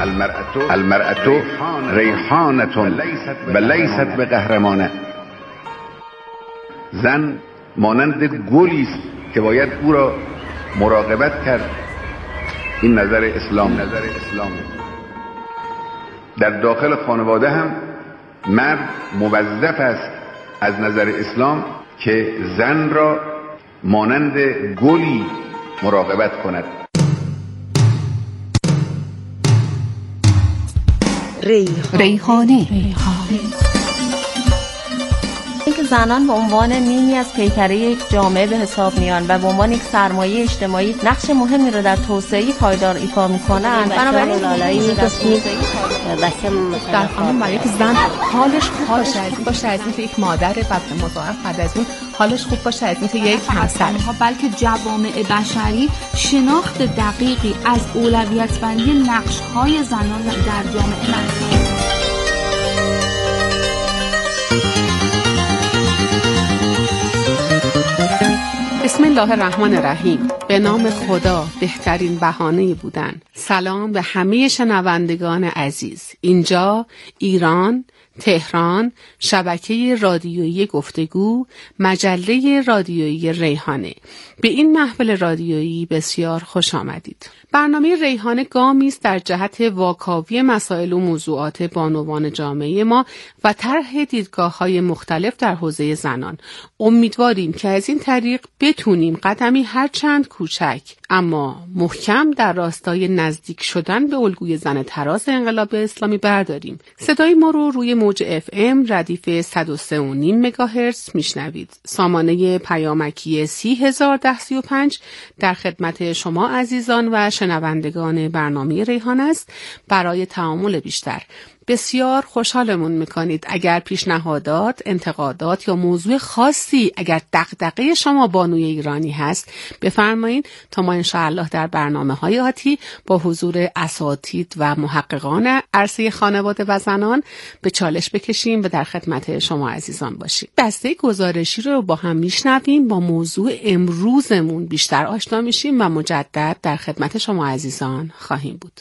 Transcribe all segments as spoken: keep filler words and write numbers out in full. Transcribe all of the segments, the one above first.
المرأة المرأة ریحانة و لیست به قهرمانه. زن مانند گلی است که باید او را مراقبت کرد. این نظر اسلام. نظر اسلام در داخل خانواده هم مرد موظف است از نظر اسلام که زن را مانند گلی مراقبت کند. ریحانه. اینکه زنان به عنوان نیمی از پیکره یک جامعه به حساب میان و به عنوان یک سرمایه اجتماعی نقش مهمی را در توسعه پایدار ایفا میکنند. بنابراین لالایی میگفتیم در خانم برای یک زن حالش خوب باشه از باشه از اینکه یک مادر و مضاعف بعد از اون حالش خوب باشه از اینکه یک همسر، بلکه جوامع بشری شناخت دقیقی از اولویت بندی نقش‌های زنان در جامعه ندارند. بسم الله الرحمن الرحیم. به نام خدا بهترین بهانه بودن. سلام به همه شنوندگان عزیز. اینجا ایران، تهران، شبکه رادیویی گفتگو، مجله رادیویی ریحانه. به این محفل رادیویی بسیار خوش آمدید. برنامه ریحانه گامی است در جهت واکاوی مسائل و موضوعات بانوان جامعه ما و طرح دیدگاه‌های مختلف در حوزه زنان. امیدواریم که از این طریق بتونیم قدمی هر چند کوچک اما محکم در راستای نزدیک شدن به الگوی زن تراز انقلاب اسلامی برداریم. صدای ما رو روی موج اف ام ردیف صد و سه و نیم مگاهرتز میشنوید. سامانه پیامکی سی هزار ده سی و پنج در خدمت شما عزیزان و شنوندگان برنامه ریحانه است. برای تعامل بیشتر بسیار خوشحالمون میکنید. اگر پیشنهادات، انتقادات یا موضوع خاصی، اگر دغدغه شما بانوی ایرانی هست بفرمایید تا ما انشاءالله در برنامه‌های آتی با حضور اساتید و محققان عرصه خانواده و زنان به چالش بکشیم و در خدمت شما عزیزان باشیم. دسته گزارشی رو با هم میشنویم، با موضوع امروزمون بیشتر آشنا میشیم و مجدد در خدمت شما عزیزان خواهیم بود.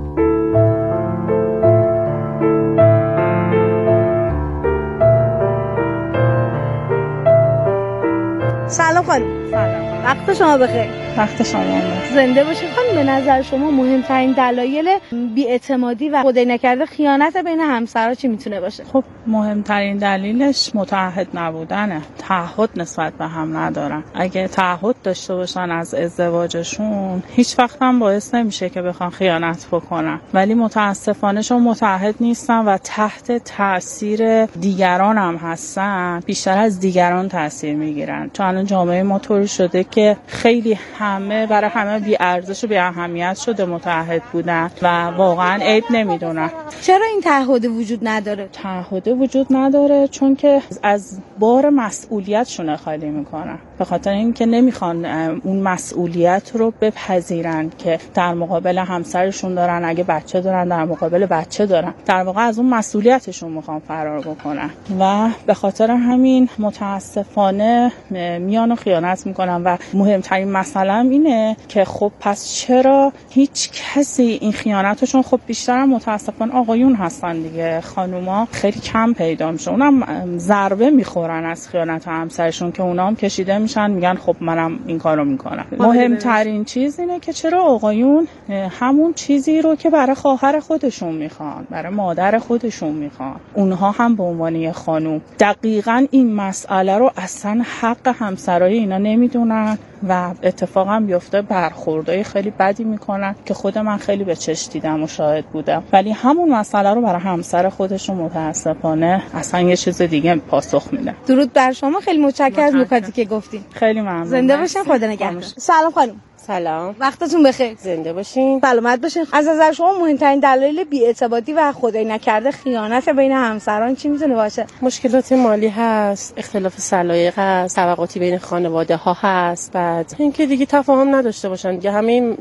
سلام خانم. سلام. وقت شما بخیر. وقت شما بخیر. زنده باشید خانم. به نظر شما مهمترین دلایل بی‌اعتمادی و خدای نکرده خیانت بین همسرها چی میتونه باشه؟ خب مهمترین دلیلش متعهد نبودنه. تعهد نسبت به هم ندارن. اگه تعهد داشته باشن از ازدواجشون هیچ وقت هم باعث نمیشه که بخوان خیانت بکنن. ولی متاسفانه چون متعهد نیستن و تحت تاثیر دیگران هم هستن، بیشتر از دیگران تاثیر میگیرن. چون الان جامعه ما طوری شده که خیلی همه برای همه بی ارزش و بی اهمیت شده متعهد بودن و واقعا عیب نمیدونن. چرا این تعهد وجود نداره؟ تعهد وجود نداره چون که از بار مسئولیتشون خالی میکنن. به خاطر اینکه نمیخوان اون مسئولیت رو بپذیرن که در مقابل همسرشون دارن، اگه بچه دارن در مقابل بچه دارن، در واقع از اون مسئولیتشون میخوان فرار بکنن و به خاطر همین متاسفانه میان و خیانت میکنن. و مهمترین مسئله اینه که خب پس چرا هیچ کسی این خیانتشون، خب بیشتر هم متاسفانه آقایون هستن دیگه، خانوما خیلی کم پیدا میشه. اونم ضربه میخورن از خیانت همسرشون که اونا هم کشیده میشن میگن خب منم این کارو میکنم. مهمترین چیز اینه که چرا آقایون همون چیزی رو که برای خواهر خودشون میخوان، برای مادر خودشون میخوان، اونها هم به عنوان خانوم دقیقاً این مسئله رو اصلا حق همسرای اینا نمیدونن و اتفاقا بیفته برخوردای خیلی بدی میکنن که خود من خیلی به چشم دیدم و شاهد بودم. ولی همون مسئله رو برای همسر خودشون متاسفانه اصلا یه چیز دیگه پاسخ میده. درود بر شما. خیلی متشکرم از نکاتی که گفتین. خیلی ممنون. زنده باشین. خدا نگهدار. سلام خانم. سلام. وقتتون بخیر. زنده باشین. سلامت باشین. از نظر شما مهمترین دلایل بی‌اعتمادی و خدای نکرده خیانت بین همسران چی میتونه باشه؟ مشکلات مالی هست، اختلاف سلایق هست، طبقاتی بین خانواده ها هست، بعد اینکه دیگه تفاهم نداشته باشن دیگه. همه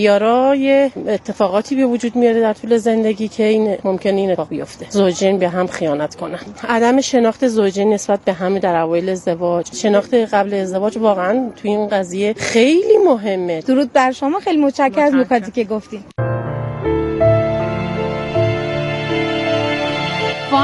معیارای اتفاقاتی به وجود میاره در طول زندگی که این ممکنه این اتفاق بیفته. زوجین به هم خیانت کنن. عدم شناخت زوجین نسبت به هم در اوایل ازدواج، شناخت قبل ازدواج واقعا تو این قضیه خیلی مهمه. درود بر شما. خیلی متشکرم از نکاتی که گفتین.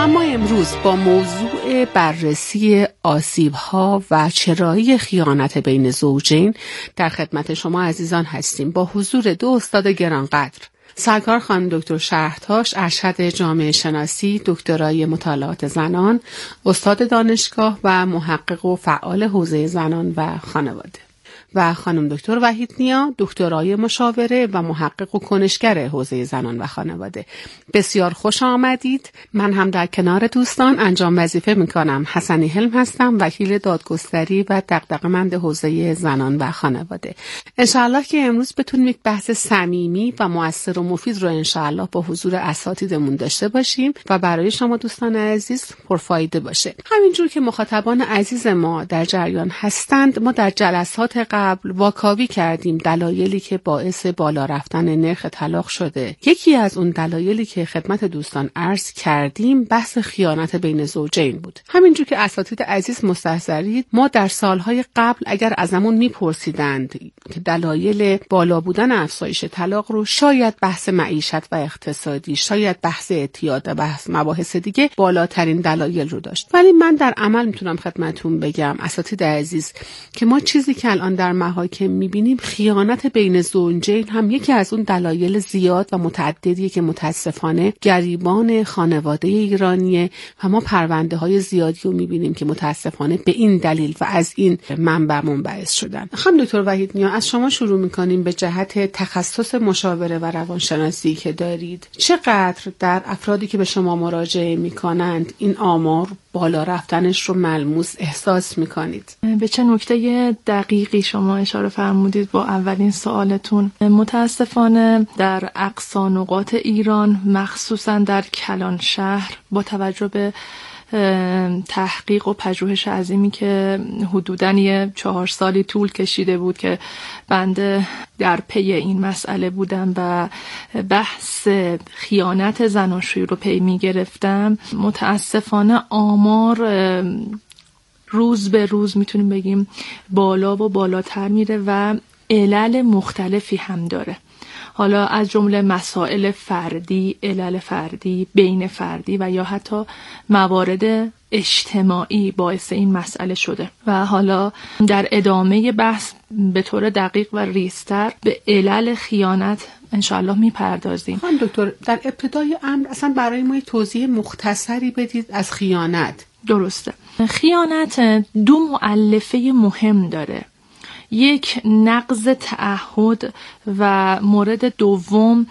اما امروز با موضوع بررسی آسیب‌ها و چرایی خیانت بین زوجین در خدمت شما عزیزان هستیم با حضور دو استاد گرانقدر. سرکار خانم دکتر شهرتاش، ارشد جامعه شناسی، دکترای مطالعات زنان، استاد دانشگاه و محقق و فعال حوزه زنان و خانواده، و خانم دکتر وحید نیا، دکترای مشاوره و محقق و کنشگر حوزه زنان و خانواده. بسیار خوش آمدید. من هم در کنار دوستان انجام وظیفه میکنم. حسنی حلم هستم، وکیل دادگستری و دغدغه‌مند حوزه زنان و خانواده. انشاءالله که امروز بتونیم یک بحث صمیمی و مؤثر و مفید رو انشاءالله با حضور اساتیدمون داشته باشیم و برای شما دوستان عزیز پرفایده باشه. همینجور که مخاطبان عزیز ما در جریان هستند، ما در جلسات قبل واکاوی کردیم دلایلی که باعث بالا رفتن نرخ طلاق شده. یکی از اون دلایلی که خدمت دوستان عرض کردیم بحث خیانت بین زوجین بود. همینجور که اساتید عزیز مستحضرید، ما در سالهای قبل اگر ازمون میپرسیدند که دلایل بالا بودن افزایش طلاق رو، شاید بحث معیشت و اقتصادی، شاید بحث اعتیاد و بحث مباحث دیگه بالاترین دلایل رو داشت. ولی من در عمل میتونم خدمتتون بگم اساتید عزیز که ما چیزی که الان در محاکم میبینیم، خیانت بین زوجین هم یکی از اون دلایل زیاد و متعددیه که متاسفانه گریبان خانواده ایرانیه و ما پرونده های زیادی رو میبینیم که متاسفانه به این دلیل و از این منبع منبعث شدن. خانم دکتر وحید نیا، از شما شروع میکنیم به جهت تخصص مشاوره و روانشناسی که دارید. چقدر در افرادی که به شما مراجعه میکنند این آمار بالا رفتنش رو ملموس احساس میکنید؟ به چه نکته دقیقی شما اشاره فرمودید با اولین سوالتون. متاسفانه در اقصا نقاط ایران، مخصوصا در کلان شهر، با توجه به تحقیق و پژوهش عظیمی که حدوداً یه چهار سالی طول کشیده بود که بنده در پی این مسئله بودم و بحث خیانت زناشویی رو پی می گرفتم، متاسفانه آمار روز به روز میتونیم بگیم بالا و بالاتر میره و علل مختلفی هم داره. حالا از جمله مسائل فردی، علل فردی، بین فردی و یا حتی موارد اجتماعی باعث این مسئله شده و حالا در ادامه بحث به طور دقیق و ریزتر به علل خیانت انشاءالله میپردازیم. خانم دکتر، در ابتدای امر اصلا برای ما توضیح مختصری بدید از خیانت. درسته. خیانت دو مؤلفه مهم داره. یک، نقض تعهد و مورد دوم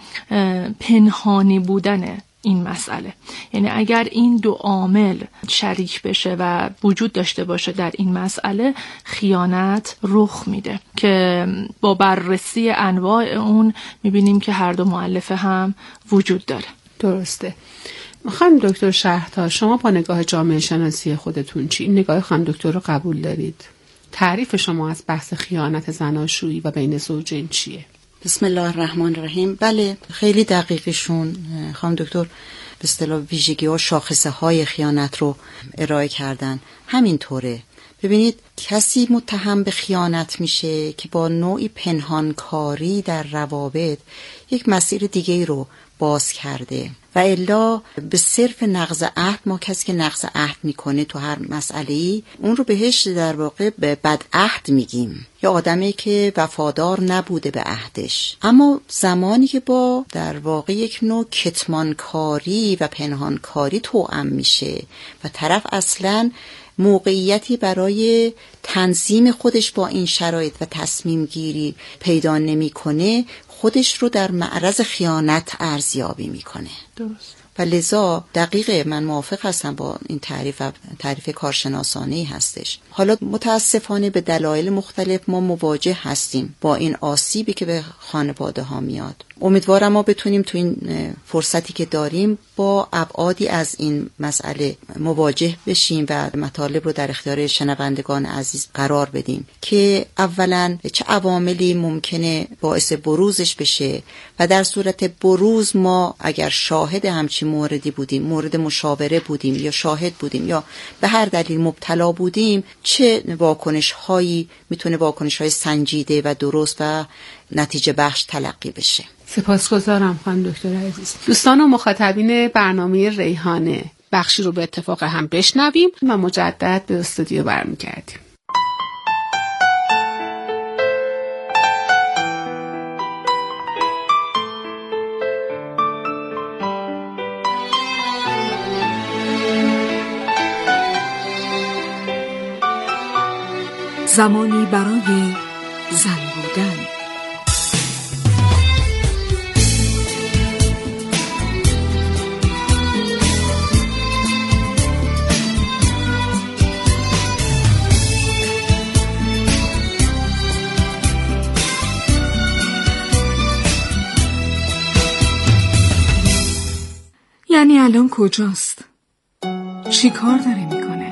پنهانی بودن این مسئله. یعنی اگر این دو عامل شریک بشه و وجود داشته باشه در این مسئله، خیانت رخ میده که با بررسی انواع اون میبینیم که هر دو مؤلفه هم وجود داره. درسته. خانم دکتر شهرتاش، شما با نگاه جامعه شناسی خودتون چی؟ این نگاه خانم دکتر رو قبول دارید؟ تعریف شما از بحث خیانت زناشویی و بین زوجین چیه؟ بسم الله الرحمن الرحیم. بله، خیلی دقیقشون خانم دکتر به اصطلاح ویژگی ها، شاخصه های خیانت رو ارائه کردن. همینطوره. ببینید، کسی متهم به خیانت میشه که با نوعی پنهانکاری در روابط یک مسیر دیگه رو باز کرده و الا به صرف نقض عهد، ما کسی که نقض عهد میکنه تو هر مسئله‌ای، اون رو بهش در واقع به بدعهد میگیم، یا آدمی که وفادار نبوده به عهدش. اما زمانی که با در واقع یک نوع کتمانکاری و پنهانکاری توأم میشه و طرف اصلاً موقعیتی برای تنظیم خودش با این شرایط و تصمیم گیری پیدا نمیکنه، خودش رو در معرض خیانت ارزیابی میکنه. درست. و لذا دقیقه من موافق هستم با این تعریف و تعریف کارشناسانه‌ای هستش. حالا متاسفانه به دلایل مختلف ما مواجه هستیم با این آسیبی که به خانواده ها میاد. امیدوارم ما بتونیم تو این فرصتی که داریم با ابعادی از این مسئله مواجه بشیم و مطالب رو در اختیار شنوندگان عزیز قرار بدیم که اولا چه عواملی ممکنه باعث بروزش بشه و در صورت بروز ما اگر شاهد همچین موردی بودیم، مورد مشاوره بودیم یا شاهد بودیم یا به هر دلیل مبتلا بودیم، چه واکنش هایی میتونه واکنش های سنجیده و درست و نتیجه بخش تلقی بشه. سپاسگزارم خانم دکتر عزیز. دوستان و مخاطبین برنامه ریحانه، بخشی رو به اتفاق هم بشنویم و مجدد به استودیو برمیگردیم. زمانی برای زن بودن. یعنی الان کجاست؟ چی کار داره میکنه؟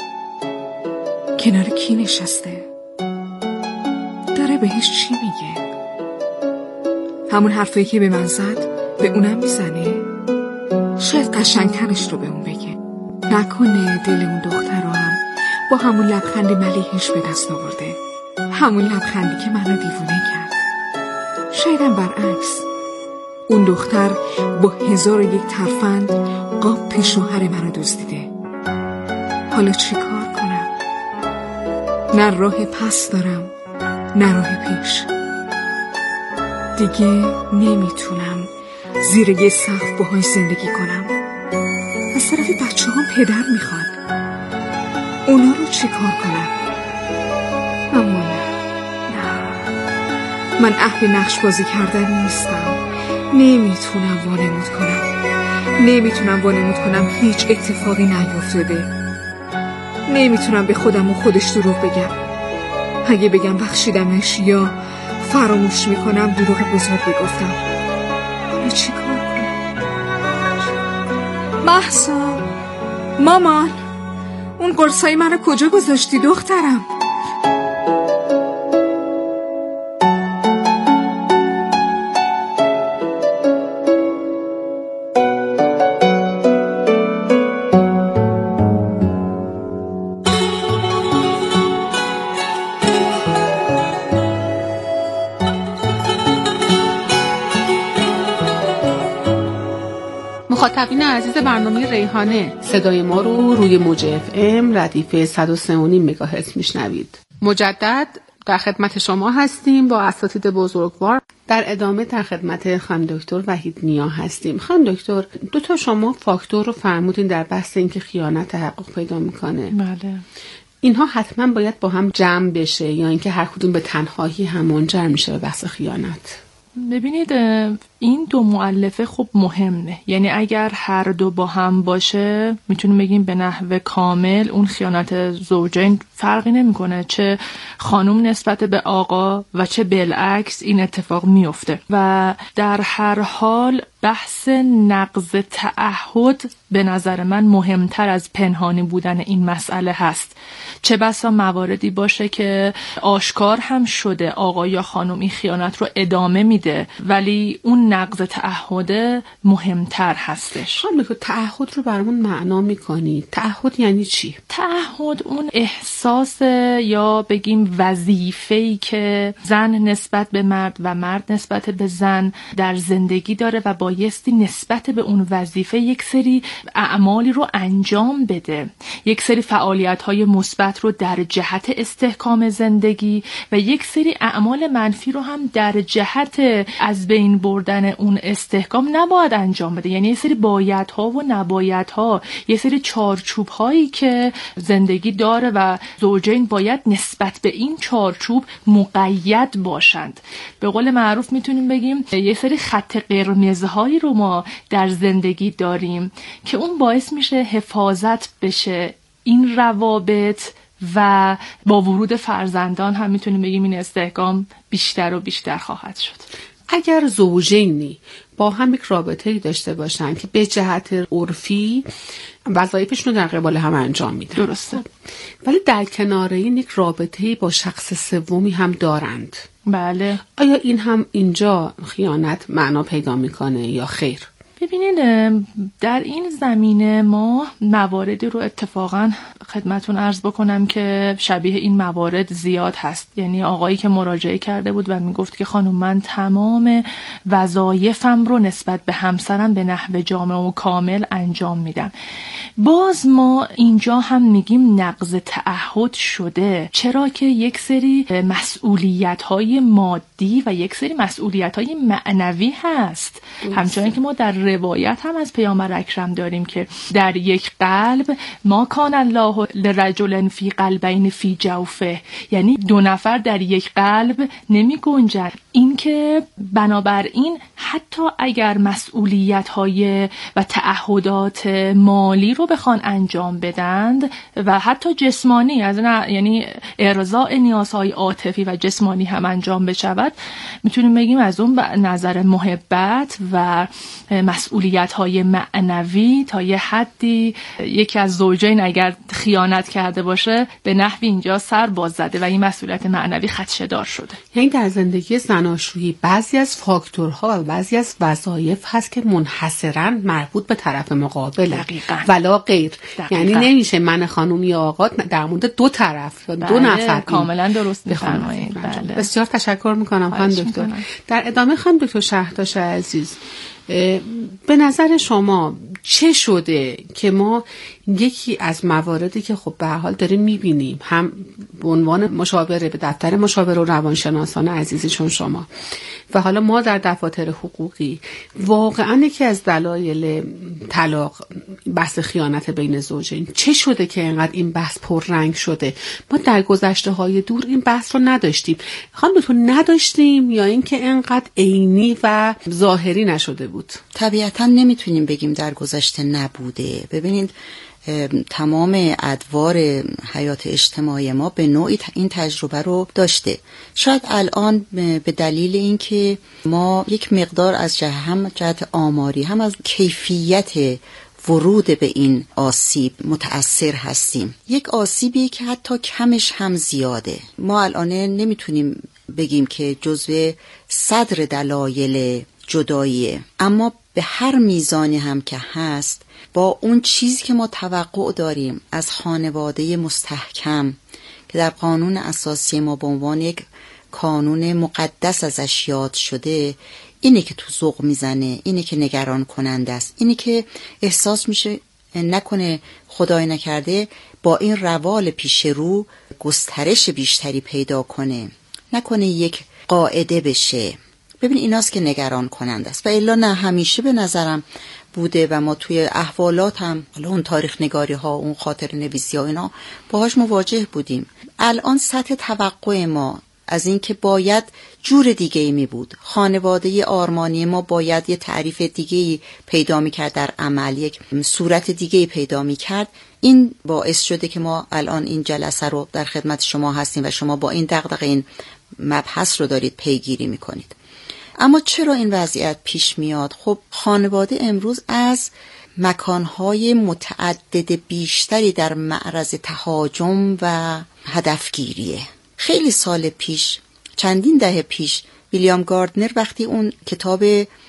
کنار کی نشسته؟ داره بهش چی میگه؟ همون حرفایی که به من زد به اونم میزنه؟ شاید قشنگترش رو به اون بگه. نکنه دل اون دختر رو هم با همون لبخند ملیحش به دست آورده، همون لبخندی که منو دیوونه کرد. شایدم برعکس، اون دختر با هزار و یک ترفند قاپ شوهر منو دزدیده. حالا چی کار کنم؟ نه راه پس دارم نه راه پیش. دیگه نمیتونم زیر یه سقف باهاش زندگی کنم. از طرف بچه هم پدر میخواد. اونا رو چی کار کنم؟ اما نه نه من اهل نقش بازی کردن نیستم. نمیتونم وانمود کنم نمیتونم وانمود کنم هیچ اتفاقی نیفتاده. نمیتونم به خودم و خودش دروغ بگم. اگه بگم بخشیدمش یا فراموش میکنم دروغ بزرگی گفتم. حالا چی کار کنم؟ مهسا، مامان، اون قرصای منو کجا گذاشتی دخترم؟ مخاطبین عزیز برنامه ریحانه، صدای ما رو روی موج اف ام ردیف صد و سه و نیم مگاهرتز میشنوید. مجدد در خدمت شما هستیم با اساتید بزرگوار. در ادامه در خدمت خانم دکتر وحید نیا هستیم. خانم دکتر، دو تا شما فاکتور رو فرمودین در بحث اینکه خیانت تحقق پیدا میکنه. بله. اینها حتما باید با هم جمع بشه یا اینکه هر کدوم به تنهایی هم منجر میشه به بحث خیانت؟ ببینید این دو مؤلفه خب مهمه، یعنی اگر هر دو با هم باشه میتونیم بگیم به نحو کامل اون خیانت زوجین فرقی نمیکنه، چه خانم نسبت به آقا و چه بالعکس این اتفاق میفته و در هر حال بحث نقض تعهد به نظر من مهمتر از پنهانی بودن این مسئله هست. چه بسا مواردی باشه که آشکار هم شده آقا یا خانم این خیانت رو ادامه میده ولی اون نقض تعهد مهمتر هستش. خانم تعهد رو برامون معنا میکنی؟ تعهد یعنی چی؟ تعهد اون احساس یا بگیم وظیفه‌ای که زن نسبت به مرد و مرد نسبت به زن در زندگی داره و بایستی نسبت به اون وظیفه یک سری اعمالی رو انجام بده، یک سری فعالیت‌های مثبت رو در جهت استحکام زندگی و یک سری اعمال منفی رو هم در جهت از بین بردن اون استحکام نباید انجام بده. یعنی یه سری بایدها و نبایدها، یه سری چارچوب هایی که زندگی داره و زوجین باید نسبت به این چارچوب مقید باشند. به قول معروف میتونیم بگیم یه سری خط قرمزهایی رو ما در زندگی داریم که اون باعث میشه حفاظت بشه این روابط و با ورود فرزندان هم میتونیم بگیم این استحکام بیشتر و بیشتر خواهد شد. اگر زوجینی با هم یک رابطه‌ای داشته باشن که به جهت عرفی وظایفشون رو در قبال هم انجام میدن، درسته، ولی در کنار این یک رابطه‌ای با شخص سومی هم دارند، بله، آیا این هم اینجا خیانت معنا پیدا میکنه یا خیر؟ ببینید در این زمینه ما مواردی رو اتفاقا خدمتون عرض بکنم که شبیه این موارد زیاد هست. یعنی آقایی که مراجعه کرده بود و میگفت که خانم من تمام وظایفم رو نسبت به همسرم به نحو جامع و کامل انجام میدم. باز ما اینجا هم میگیم نقض تعهد شده، چرا که یک سری مسئولیت‌های مادی و یک سری مسئولیت‌های معنوی هست. همچنین که ما در روایت هم از پیامبر اکرم داریم که در یک قلب ما کان الله لرجل فی قلبین فی جوفه، یعنی دو نفر در یک قلب نمی گنجند. این که بنابراین حتی اگر مسئولیت‌های و تعهدات مالی رو بخوان انجام بدند و حتی جسمانی، از نه یعنی ارضاء نیازهای عاطفی و جسمانی هم انجام بشود، میتونیم بگیم از اون نظر محبت و مسئولیت‌های معنوی تا یه حدی یکی از زوجین اگر خیانت کرده باشه به نحوی اینجا سر باز زده و این مسئولیت معنوی خدشه‌دار شده. یعنی در زندگی زناشویی بعضی از فاکتورها و بعضی از وظایف هست که منحصراً مربوط به طرف مقابل ولا غیر. دقیقا. یعنی نمیشه من خانم یا آقا در مورد دو طرف یا بله، دو نفر کاملا درست می‌فرمایید. بله. بسیار تشکر میکنم خانم دکتر. در ادامه خانم دکتر شهرداش عزیز، به نظر شما چه شده که ما یکی از مواردی که خب به هر حال داریم میبینیم، هم به عنوان مشاوره به دفتر مشاوره و روانشناسان عزیزی چون شما و حالا ما در دفاتر حقوقی، واقعا یکی از دلایل طلاق بحث خیانت بین زوجین، چه شده که اینقدر این بحث پررنگ شده؟ ما در گذشته های دور این بحث رو نداشتیم. خانم دکتر نداشتیم یا اینکه اینقدر عینی و ظاهری نشده بود؟ طبیعتا نمیتونیم بگیم در گذشته نبوده. ببینید تمام ادوار حیات اجتماعی ما به نوعی این تجربه رو داشته. شاید الان به دلیل اینکه ما یک مقدار از جهت هم جهت آماری هم از کیفیت ورود به این آسیب متأثر هستیم. یک آسیبی که حتی کمش هم زیاده. ما الان نمیتونیم بگیم که جزو صدر دلایل جداییه، اما به هر میزانی هم که هست با اون چیزی که ما توقع داریم از خانواده مستحکم که در قانون اساسی ما به عنوان یک کانون مقدس ازش یاد شده، اینه که تو ذوق میزنه، اینه که نگران کننده است، اینه که احساس میشه نکنه خدای نکرده با این روال پیش رو گسترش بیشتری پیدا کنه، نکنه یک قاعده بشه. ببین ایناست که نگران کننده است و الا نه همیشه به نظرم بوده و ما توی احوالات هم حالا اون تاریخ نگاری ها، اون خاطر نویسی ها اینا باهاش مواجه بودیم. الان سطح توقع ما از این که باید جور دیگه ای می بود، خانواده آرمانی ما باید یه تعریف دیگه ای پیدا می کرد در عمل، یک صورت دیگه ای پیدا می کرد، این باعث شده که ما الان این جلسه رو در خدمت شما هستیم و شما با این دغدغه این مبحث رو دارید پیگیری می کنید. اما چرا این وضعیت پیش میاد؟ خب خانواده امروز از مکانهای متعدد بیشتری در معرض تهاجم و هدفگیریه. خیلی سال پیش، چندین دهه پیش، ویلیام گاردنر وقتی اون کتاب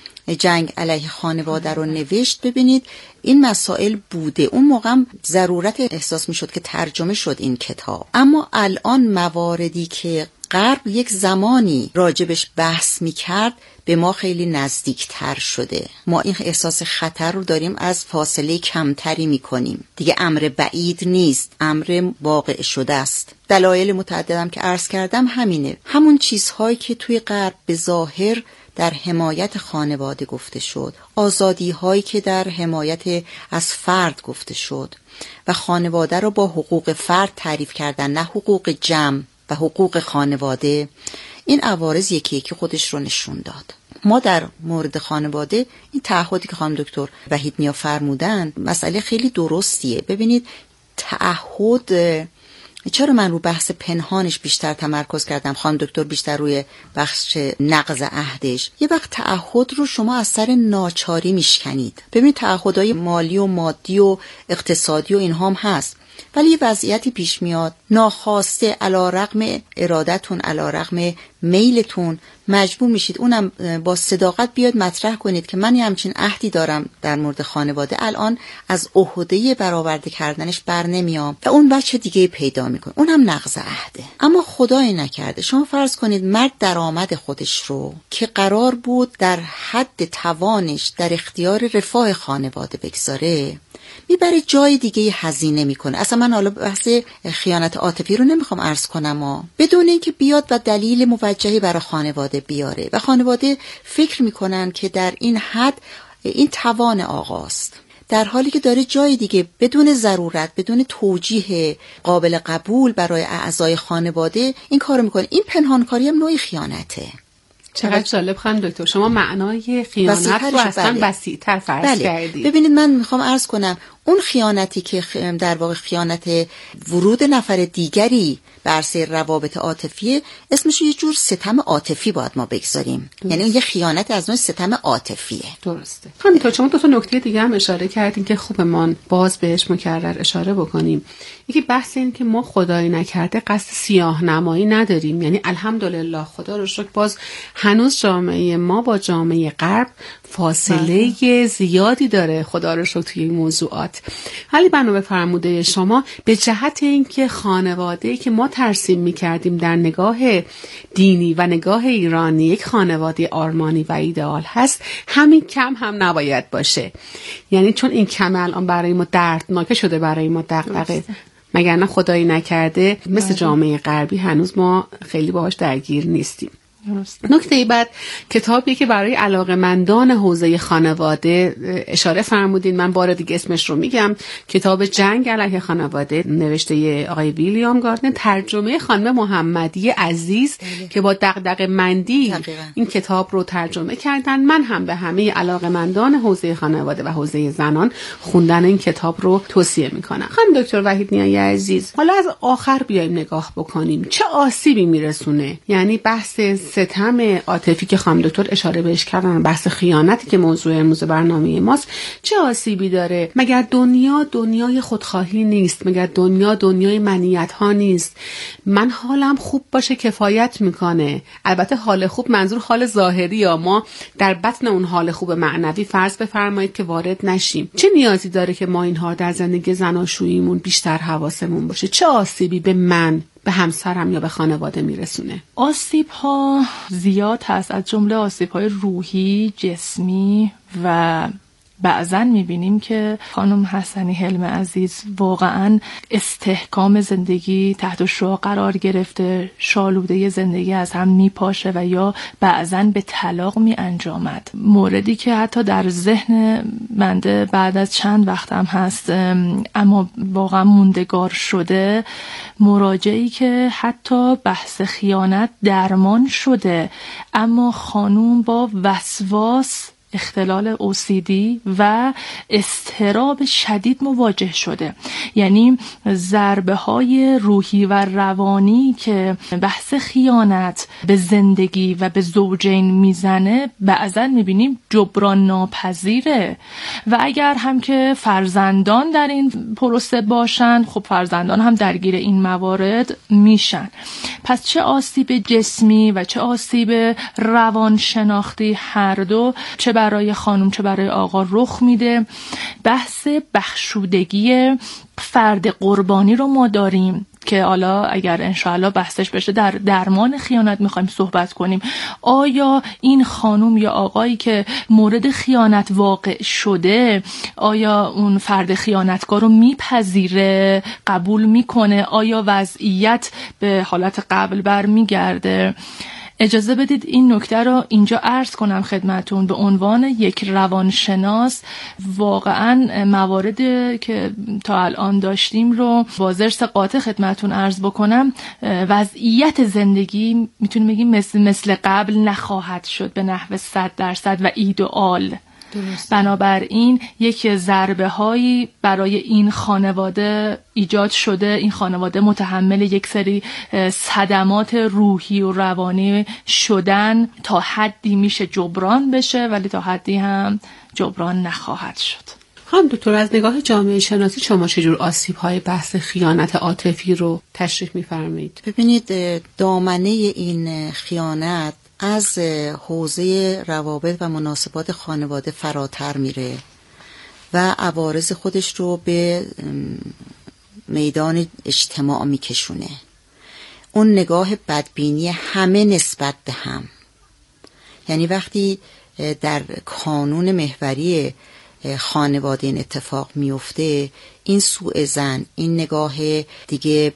جنگ علیه خانواده رو نوشت، ببینید این مسائل بوده. اون موقع ضرورت احساس می شد که ترجمه شد این کتاب. اما الان مواردی که غرب یک زمانی راجبش بحث می کرد به ما خیلی نزدیکتر شده. ما این احساس خطر رو داریم از فاصله کمتری می کنیم. دیگه امر بعید نیست، امر واقع شده است. دلایل متعددم که عرض کردم همینه. همون چیزهایی که توی غرب به ظاهر در حمایت خانواده گفته شد، آزادی هایی که در حمایت از فرد گفته شد و خانواده رو با حقوق فرد تعریف کردن، نه حقوق جمع و حقوق خانواده، این عوارض یکی یکی خودش رو نشون داد. ما در مورد خانواده این تعهدی که خانم دکتر وحید نیا فرمودن مسئله خیلی درستیه. ببینید تعهد، چرا من رو بحث پنهانش بیشتر تمرکز کردم، خانم دکتر بیشتر روی بخش نقض عهدش. یه وقت تعهد رو شما از سر ناچاری میشکنید. ببینید تعهدهای مالی و مادی و اقتصادی و اینها هم هست. ولی یه وضعیتی پیش میاد ناخواسته علیرغم ارادتون، علیرغم میلتون مجبور میشید اونم با صداقت بیاد مطرح کنید که من یه همچین عهدی دارم در مورد خانواده، الان از عهده برآورده کردنش بر نمیام و اون بچه دیگه پیدا میکنه، اونم نقض عهده. اما خدای نکرده شما فرض کنید مرد درآمد خودش رو که قرار بود در حد توانش در اختیار رفاه خانواده بگذاره میبره جای دیگه هزینه میکنه. اصلا من حالا بحث خیانت عاطفی رو نمیخوام عرض کنم ها. بدون اینکه بیاد و دلیل موجهی برای خانواده بیاره و خانواده فکر میکنن که در این حد این توان آقاست، در حالی که داره جای دیگه بدون ضرورت، بدون توجیه قابل قبول برای اعضای خانواده این کارو میکنه. این پنهانکاری هم نوعی خیانته. چقدر جالب خانم دکتر، شما معنای خیانت رو اصلا وسیع‌تر فرض بله. کردید. ببینید من میخوام عرض کنم اون خیانتی که در واقع خیانت ورود نفر دیگری به عرصه روابط عاطفی، اسمش یه جور ستم عاطفی باید ما بگذاریم. یعنی یه خیانت از نوع ستم عاطفیه. درسته. همینطور شما دو تا نکته دیگه هم اشاره کردین که خوبه ما باز بهش مکرر اشاره بکنیم. یکی بحث این که ما خدایی نکرده قصد سیاه نمایی نداریم، یعنی الحمدلله خدا رو شکر باز هنوز جامعه ما با جامعه غرب فاصله بله. زیادی داره، خدا رو شکر توی این موضوعات. ولی بنا به فرموده شما به جهت اینکه خانواده‌ای که ما ترسیم می‌کردیم در نگاه دینی و نگاه ایرانی یک خانواده آرمانی و ایدئال هست، همین کم هم نباید باشه. یعنی چون این کم الان برای ما دردناک شده، برای ما دغدغه، مگر نه خدایی نکرده مثل جامعه غربی هنوز ما خیلی باهاش درگیر نیستیم. نکته بعد کتابی که برای علاقه‌مندان حوزه خانواده اشاره فرمودین، من بار دیگه اسمش رو میگم، کتاب جنگ علیه خانواده نوشته آقای ویلیام گاردنر، ترجمه خانم محمدی عزیز بله. که با دغدغه مندی دقیقا. این کتاب رو ترجمه کردن. من هم به همه علاقه‌مندان حوزه خانواده و حوزه زنان خوندن این کتاب رو توصیه میکنم. خانم دکتر وحید نیایی عزیز، حالا از آخر بیایم نگاه بکنیم چه آسیبی میرسونه، یعنی بحث ستم عاطفی که خانم دکتر اشاره بهش کردن، بحث خیانتی که موضوع امروز برنامه ماست، چه آسیبی داره؟ مگر دنیا دنیای خودخواهی نیست؟ مگر دنیا دنیای منیت ها نیست؟ من حالم خوب باشه کفایت میکنه. البته حال خوب منظور حال ظاهری، یا ما در بطن اون حال خوب معنوی فرض بفرمایید که وارد نشیم. چه نیازی داره که ما اینها در زندگی زناشوییمون بیشتر حواسمون باشه؟ چه آسیبی به من، به همسرم یا به خانواده میرسونه؟ آسیب ها زیاد هست، از جمله آسیب های روحی، جسمی و بعضن میبینیم که خانم حسنی حلم عزیز واقعا استحکام زندگی تحت شعاع قرار گرفته، شالوده زندگی از هم میپاشه و یا بعضن به طلاق میانجامد. موردی که حتی در ذهن بنده بعد از چند وقتم هست اما واقعا موندگار شده، مراجعی که حتی بحث خیانت درمان شده اما خانوم با وسواس، اختلال او سی دی و اضطراب شدید مواجه شده. یعنی ضربه های روحی و روانی که بحث خیانت به زندگی و به زوجین میزنه بعضا میبینیم جبران ناپذیره و اگر هم که فرزندان در این پروسه باشن، خب فرزندان هم درگیر این موارد میشن. پس چه آسیب جسمی و چه آسیب روانشناختی هر دو، چه برای خانم چه برای آقا رخ میده. بحث بخشودگی فرد قربانی رو ما داریم که حالا اگر انشاءالله بحثش بشه در درمان خیانت میخوایم صحبت کنیم. آیا این خانم یا آقایی که مورد خیانت واقع شده، آیا اون فرد خیانتکار رو میپذیره، قبول میکنه؟ آیا وضعیت به حالت قبل برمیگرده؟ اجازه بدید این نکته رو اینجا عرض کنم خدمتون. به عنوان یک روانشناس واقعا موارد که تا الان داشتیم رو با ضرس قاطع خدمتون عرض بکنم. وضعیت زندگی میتونیم بگیم مثل, مثل قبل نخواهد شد به نحو صد درصد و ایدئال. درست. بنابراین یک ضربه هایی برای این خانواده ایجاد شده. این خانواده متحمل یک سری صدمات روحی و روانی شدن. تا حدی میشه جبران بشه ولی تا حدی هم جبران نخواهد شد. خانم دکتر، از نگاه جامعه شناسی شما چجور آسیب‌های بحث خیانت عاطفی رو تشریح می‌فرمایید؟ ببینید، دامنه این خیانت از حوزه روابط و مناسبات خانواده فراتر میره و عوارض خودش رو به میدان اجتماع میکشونه. اون نگاه بدبینی همه نسبت به هم، یعنی وقتی در کانون محوری خانواده این اتفاق میفته، این سوء ظن، این نگاه دیگه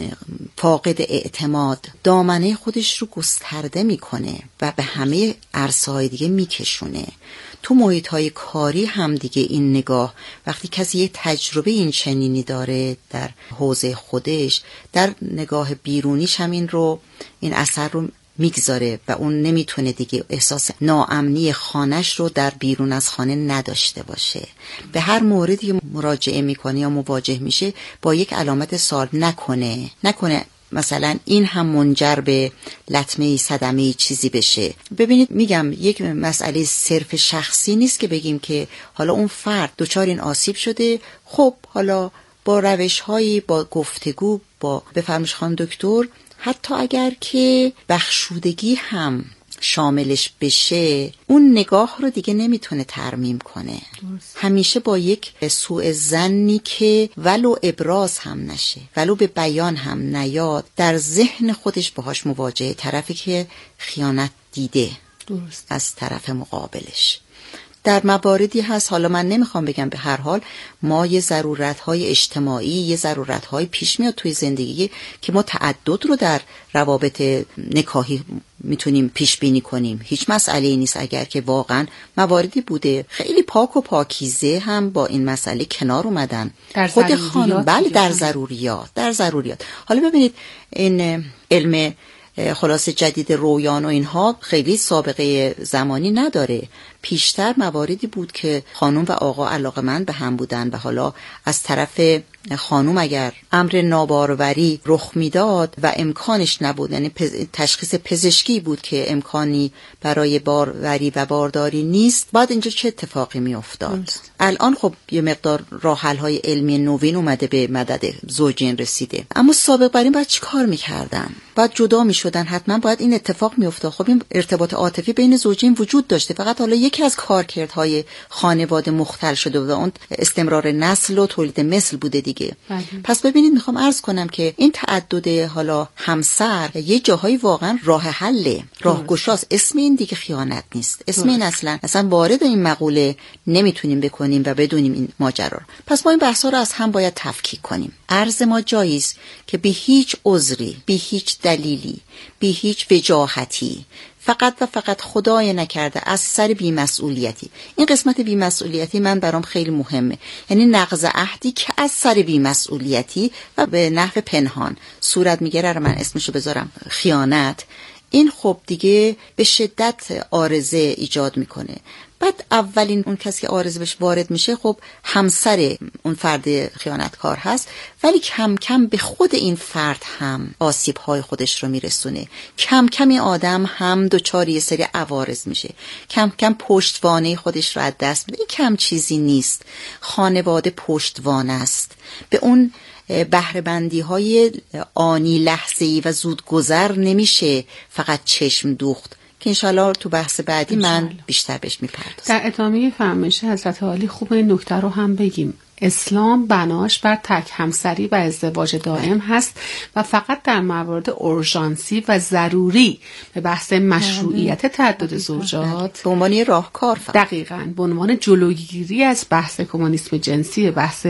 فاقد اعتماد دامنه خودش رو گسترده میکنه و به همه عرصه‌های دیگه میکشونه. تو محیط‌های کاری هم دیگه این نگاه، وقتی کسی یه تجربه این چنینی داره در حوزه خودش، در نگاه بیرونیش هم این رو این اثر رو میگذاره و اون نمیتونه دیگه احساس ناامنی خانش رو در بیرون از خانه نداشته باشه. به هر موردی مراجعه میکنه یا مواجه میشه با یک علامت سوال نکنه نکنه مثلا این هم منجر به لطمه صدمه چیزی بشه. ببینید، میگم یک مسئله صرف شخصی نیست که بگیم که حالا اون فرد دچار این آسیب شده، خب حالا با روش‌هایی، با گفتگو، با بفرمایید خانم دکتر، حتی اگر که بخشودگی هم شاملش بشه، اون نگاه رو دیگه نمیتونه ترمیم کنه. درست. همیشه با یک سوء ظنی که ولو ابراز هم نشه، ولو به بیان هم نیاد، در ذهن خودش باهاش مواجهه، طرفی که خیانت دیده. درست. از طرف مقابلش. در مواردی هست، حالا من نمیخوام بگم، به هر حال ما یه ضرورت‌های اجتماعی، یه ضرورت‌های پیش میاد توی زندگی که ما تعدد رو در روابط نکاحی میتونیم پیش بینی کنیم. هیچ مسئله‌ای نیست اگر که واقعا مواردی بوده خیلی پاک و پاکیزه هم با این مسئله کنار اومدن. در خود خانم بله در ضروریات در ضروریات حالا ببینید، این علم خلاص جدید رویان و اینها خیلی سابقه زمانی نداره. پیشتر مواردی بود که خانم و آقا علاقمند به هم بودن و حالا از طرف خانم اگر امر ناباروری رخ میداد و امکانش نبود، یعنی تشخیص پزشکی بود که امکانی برای باروری و بارداری نیست، بعد اینجا چه اتفاقی می افتاد؟ الان خب یه مقدار راه حل های علمی نوین اومده به مدد زوجین رسیده، اما سابق بر این باید چی کار میکردن؟ باید جدا میشدن، حتما باید این اتفاق میافتاد. خب این ارتباط عاطفی بین زوجین وجود داشته، فقط حالا یکی از کارکردهای خانواده مختل شده و اون استمرار نسل و تولید مثل بوده دیگه. بله. پس ببینید، میخوام عرض کنم که این تعدد حالا همسر یه جاهایی واقعا راه حله، راهگشاست. اسم این دیگه خیانت نیست، اسم این اصلا اصلا وارد این مقوله نمیتونیم بکنیم و بدونیم این ماجرا رو. پس ما این بحثا رو از هم باید تفکیک کنیم. عرض ما جاییست که به هیچ عذری، به هیچ دلیلی، به هیچ وجاهتی، فقط و فقط خدای نکرده از سر بی‌مسئولیتی، این قسمت بی‌مسئولیتی من برام خیلی مهمه، یعنی نقض عهدی که از سر بی‌مسئولیتی و به نحو پنهان صورت میگیره، رو من اسمشو بذارم خیانت، این خب دیگه به شدت عارضه ایجاد میکنه. بعد اولین اون کسی که عارضه بهش وارد میشه خب همسر اون فرد خیانتکار هست، ولی کم کم به خود این فرد هم آسیب‌های خودش رو میرسونه. کم کم این آدم هم دچار یه سری عوارض میشه، کم کم پشتوانه خودش رو از دست میده. این کم چیزی نیست، خانواده پشتوانه است. به اون بهره بندی های آنی لحظه‌ای و زودگذر نمیشه فقط چشم دوخت، که انشالله تو بحث بعدی من بیشتر بهش میپردازم. در ادامه فرمایش حضرت عالی خوب این نکته رو هم بگیم. اسلام بناش بر تک همسری و ازدواج دائم هست و فقط در موارد اورژانسی و ضروری به بحث مشروعیت تعدد زوجات به عنوان راهکار فقط. دقیقاً به عنوان جلوگیری از بحث کمونیسم جنسی، بحث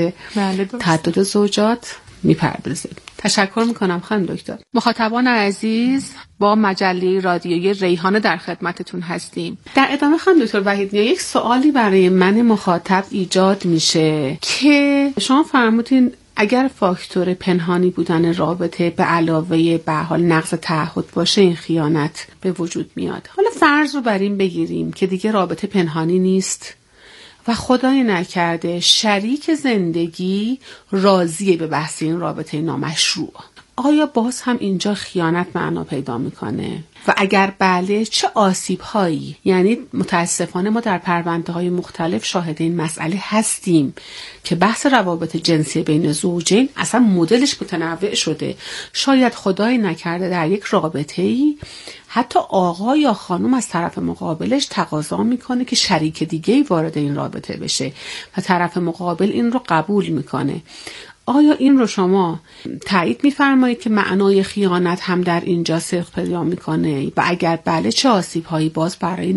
تعدد زوجات میپردازیم. تشکر میکنم خانم دکتر. مخاطبان عزیز، با مجله رادیویی ریحانه در خدمتتون هستیم. در ادامه خانم دکتر وحیدنیا، یک سوالی برای من مخاطب ایجاد میشه که شما فرمودین اگر فاکتور پنهانی بودن رابطه به علاوه به حال نقض تعهد باشه، این خیانت به وجود میاد. حالا فرض رو بر این بگیریم که دیگه رابطه پنهانی نیست و خدای نکرده شریک زندگی راضیه به بحث این رابطه نامشروع. آیا باز هم اینجا خیانت معنا پیدا میکنه؟ و اگر بله چه آسیب هایی؟ یعنی متاسفانه ما در پرونده های مختلف شاهد این مسئله هستیم که بحث روابط جنسی بین زوجین اصلا مدلش متنوع شده. شاید خدای نکرده در یک رابطه ای حتی آقا یا خانم از طرف مقابلش تقاضا میکنه که شریک دیگه‌ای وارد این رابطه بشه و طرف مقابل این رو قبول میکنه. آیا این رو شما تایید می‌فرمایید که معنای خیانت هم در اینجا صدق پیدا می‌کنه؟ و اگر بله چه آسیب‌هایی باز برای